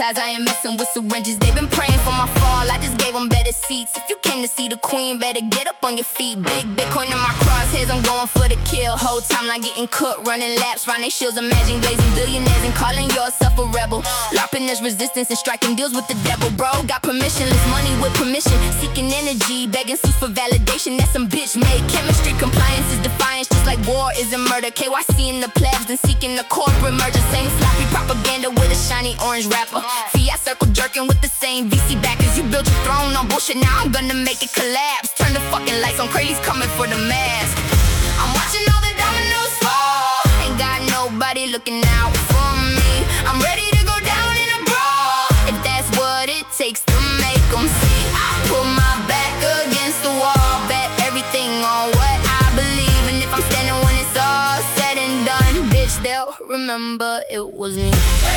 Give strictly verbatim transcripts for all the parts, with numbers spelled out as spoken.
guys, I ain't messing with syringes. They've been praying for my fall, I just gave them better seats. If you came to see the queen, better get up on your feet. Big Bitcoin in my crosshairs, I'm going for the kill. Whole time like getting cooked, running laps round they shields. Imagine glazing billionaires and calling yourself a rebel. LARPing there's resistance and striking deals with the devil. Bro, got permissionless money with permission, seeking energy, begging suits for validation. That's some bitch made chemistry. Compliance is defiance, just like war isn't murder. K Y C in the plebs, then seeking the corporate merger. Same sloppy propaganda with a shiny orange wrapper. Fiat circle jerking with the same V C backers. You built your throne on bullshit, now I'm gonna make it collapse. Turn the fucking lights on, Crazy's coming for the mask. I'm watching all the dominoes fall, ain't got nobody looking out for me. I'm ready to go down in a brawl, if that's what it takes to make them see. I put my back against the wall, bet everything on what I believe. And if I'm standing when it's all said and done, bitch, they'll remember it was me.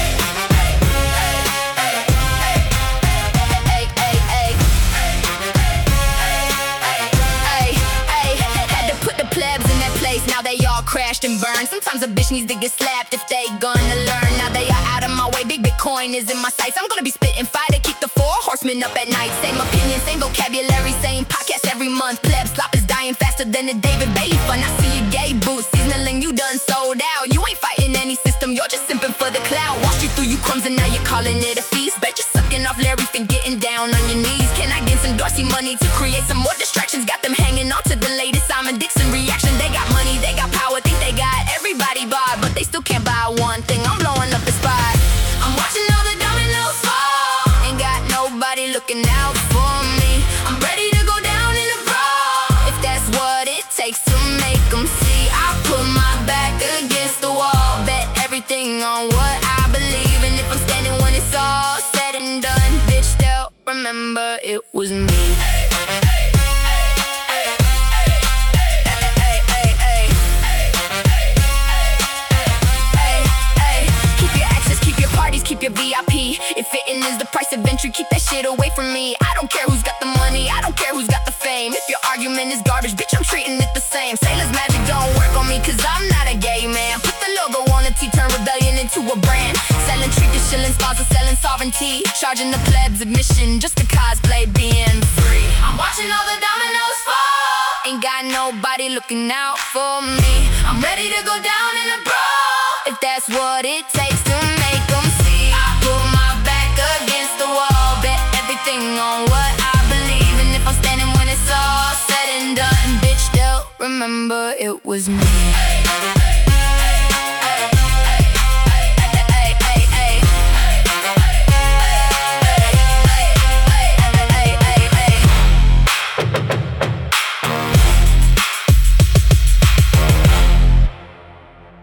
Now they all crashed and burned. Sometimes a bitch needs to get slapped if they gonna learn. Now they are out of my way, big Bitcoin is in my sights. I'm gonna be spitting fire to keep the four horsemen up at night. Same opinion, same vocabulary, same podcast every month. Pleb slop is dying faster than the David Bailey fund. I see you gay boots, seasoning you done sold out. You ain't fighting any system, you're just simping for the clout. Washed you through you crumbs and now you're calling it a feast. Bet you're sucking off Larry and getting down on your knees. Can I get some Dorsey money to create some more distractions? Got them hanging on to the latest Simon Dixon reaction. They got money, they got power, think they got everybody barred, but they still can't buy one thing. I'm blowing up the spot. I'm watching all the dominoes fall, ain't got nobody looking out for me. I'm ready to go down in a brawl, if that's what it takes to make them see. I put my back against the wall, bet everything on what I believe. And if I'm standing when it's all said and done, bitch, they'll remember it was me. Keep your V I P, if fitting is the price of entry, keep that shit away from me. I don't care who's got the money, I don't care who's got the fame. If your argument is garbage, bitch, I'm treating it the same. Sailor's magic don't work on me, cause I'm not a gay man. Put the logo on a T, turn rebellion into a brand. Selling treat to shilling, sponsor selling sovereignty. Charging the plebs admission, just to cosplay being free. I'm watching all the dominoes fall, ain't got nobody looking out for me. I'm ready to go down in a brawl, if that's what it takes to make them see. On what I believe, and if I'm standing when it's all said and done, bitch, they'll remember it was me.